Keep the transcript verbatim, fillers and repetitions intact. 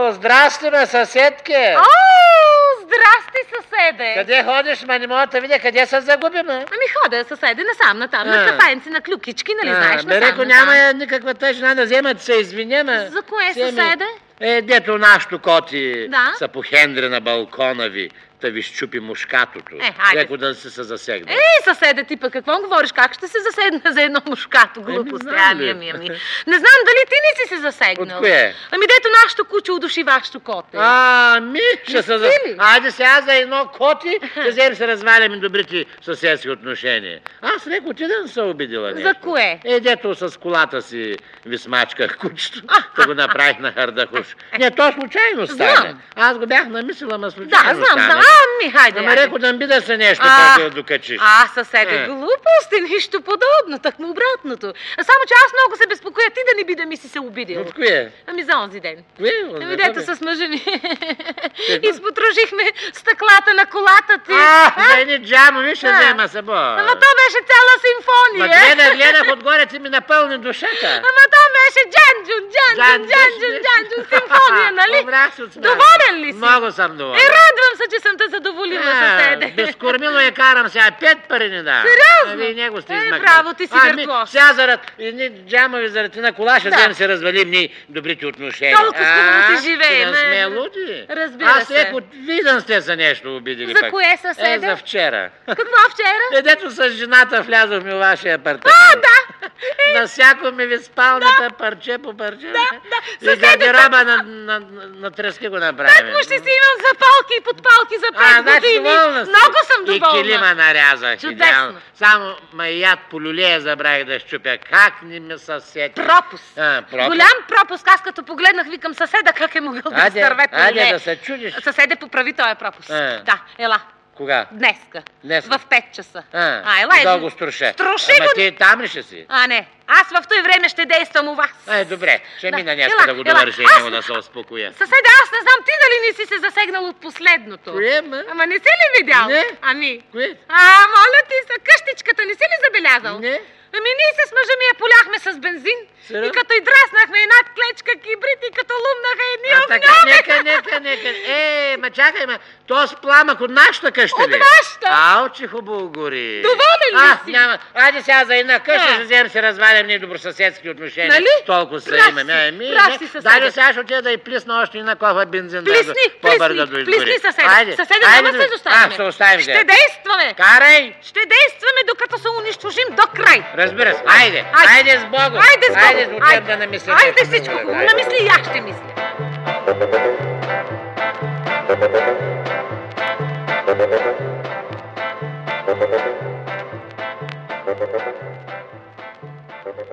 Ало, здрасти, бе, съседке! О, здрасти, съседе! Къде ходиш, ма не мога да видя, къде се загубим, а? Ами хода, съседе, насам, натам, на кафенци, на клюкички, нали знаеш, насам, бе, реко, няма никаква тъжна да взема, да се извиня, ма. За кое, съседе? Е, дето нашото коти Да? са по хендри на балкона ви, да ви щупи мушкатото. Е, хайде. Леко да се се засегне. Ей, съседе, ти пък какво говориш? Как ще се заседна за едно мушкато? Глупост, знам, ами, бе. ами, ами. Не знам дали ти не си се засегнал. От кое? Ами, дето нашето куче удуши вашето коте. А, ми, ще се за... ли? Айде сега за едно коти, да вземем се разваляме добрите съседски отношения. Аз леко ти да не се обидила нещо. За кое? Е, дето с колата си ви смачках кучето, А, да го направих на хардахуш. Не, то случайно стане. Знам. Аз го бях намислила, ма Да, случайно знам, стане. знам. Ами, хайде, Ама хайде. реко да би да се нещо, А, което да докачиш. А, съседе, Е. глупости, нищо подобно, так му обратното. А само, че аз много се безпокоя ти да не би да ми си се обидил. От кое? Ами за онзи ден. Кое? Ами дето с мъжа ми изпотрожихме стъклата на колата ти. А, за едни джамови ще Да. взема се, бо. Ама то беше цяла Ма симфония. гледах, гледах отгоре, ти ми напълни душата. Ама то беше джанджун, джанджун, джанджун, джанджун, симфония, нали? Обрах се от смях. Доволен ли си? Много съм доволен. Е, радвам се, че съм те задоволила, съседе. Безкормило я карам сега, пет пари не да. Сериозно? А вие него сте Е, измъкнали. браво, ти си Ами, виртуоз. сега зарад едни джамови заради на кола ще Да. вземем се развалим ние добрите отношения. Толкова хубаво А, си живеем, да сме е. луди. Разбира Аз се. леко виден сте за нещо обидили За пък. кое, съседе? Е, за вчера. Какво вчера? Е, дето с жената влязохме в вашия апартамент. А, да. Насякохме ви спалнята парче по парче. Да, да. И Съседе, гардероба на, на, на, на тръски го направим. Так му ще си имам запалки и подпалки за А, пет значи години. доволна си. Много съм доволна. И килима нарязах. Чудесно. идеално. Само маят по люлея забравих да щупя. Как не ме съсети? Пропуск. А, пропуск. Голям пропуск. Аз като погледнах, викам съседа, как е могъл да Айде, изтърве по айде леле. да се чудиш. Съседе, поправи този пропуск. А. Да, ела. Кога? Днеска. Днес. В пет часа. А, А, ела, да ела. го струше. Струши Ама го. ти там ли ще си? А, не. Аз в този време ще действам у вас. Ай, добре. Ще Да. мина днес Ела, да го ела. довърши и Аз- него да се успокоя. Съседа, аз не знам ти дали не си се засегнал от последното. Кое, ма? Ама не си ли видял? Не. Ами. Кое? А, моля ти се, къщичката не си ли забелязал? Не. Ами ние се с мъжа ми я поляхме с бензин. Сериозно? И като и драснахме една клечка кибрид и като лумнаха едни А, така, огньови. нека, нека, нека. Е, ма чакай, ма, то с пламък от нашата къща От ли? вашата. Ау, че хубаво гори. Доволен ли а, си? няма. Айде сега за една къща, Да. ще вземем се развалям ние добросъседски отношения. Нали? Толкова се Прав имаме. си, Ами, прав не. си, съседе. Дай сега ще отида да и плисна още една кофа бензин. Плисни, да, по-бързо да плисни, доизгори. плисни, съседе. Айде, Съседе, айде няма да- се изоставяме. А, ще оставим. Ще действаме. Карай! Ще действаме, докато се унищожим до край. Разбира се. Айде, Айде. айде с Богом. Айде с Богом. Айде, отивам да намисля. Айде нещо всичко хубаво. хубаво. Намисли и аз ще мисля. Thank you.